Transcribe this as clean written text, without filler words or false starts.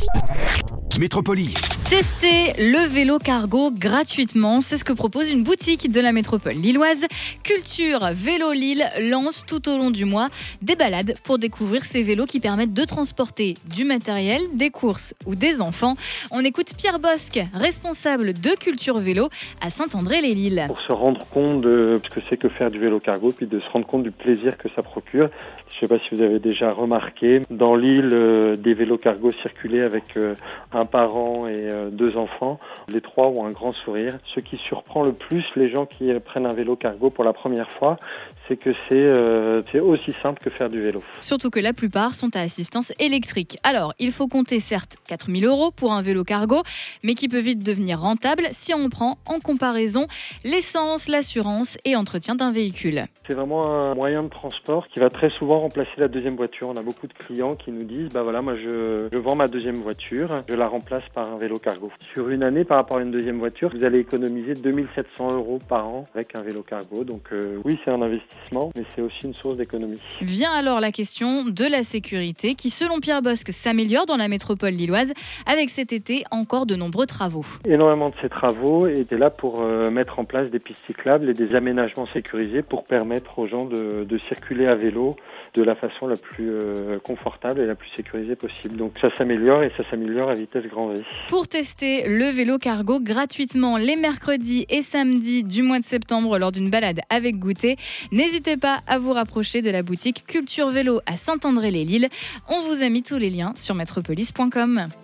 Métropolis. Tester le vélo cargo gratuitement, c'est ce que propose une boutique de la métropole lilloise. Culture Vélo Lille lance tout au long du mois des balades pour découvrir ces vélos qui permettent de transporter du matériel, des courses ou des enfants. On écoute Pierre Bosque, responsable de Culture Vélo à Saint-André-les-Lilles. Pour se rendre compte de ce que c'est que faire du vélo cargo, puis de se rendre compte du plaisir que ça procure. Je ne sais pas si vous avez déjà remarqué, dans l'île, des vélos cargo circulaient avec un parent et 2 enfants. Les 3 ont un grand sourire. Ce qui surprend le plus les gens qui prennent un vélo cargo pour la première fois, c'est que c'est aussi simple que faire du vélo. Surtout que la plupart sont à assistance électrique. Alors, il faut compter certes 4 000 € pour un vélo cargo, mais qui peut vite devenir rentable si on prend en comparaison l'essence, l'assurance et entretien d'un véhicule. C'est vraiment un moyen de transport qui va très souvent remplacer la deuxième voiture. On a beaucoup de clients qui nous disent moi je vends ma deuxième voiture, je la remplace par un vélo cargo. Sur une année par rapport à une deuxième voiture, vous allez économiser 2 700 € par an avec un vélo cargo. Donc oui, c'est un investissement, mais c'est aussi une source d'économie. Vient alors la question de la sécurité qui, selon Pierre Bosque, s'améliore dans la métropole lilloise avec cet été encore de nombreux travaux. Énormément de ces travaux étaient là pour mettre en place des pistes cyclables et des aménagements sécurisés pour permettre aux gens de circuler à vélo de la façon la plus confortable et la plus sécurisée possible. Donc ça s'améliore et ça s'améliore à vitesse grand V. Pour tester le vélo cargo gratuitement les mercredis et samedis du mois de septembre lors d'une balade avec goûter, n'hésitez pas à vous rapprocher de la boutique Culture Vélo à Saint-André-les-Lilles. On vous a mis tous les liens sur métropolis.com.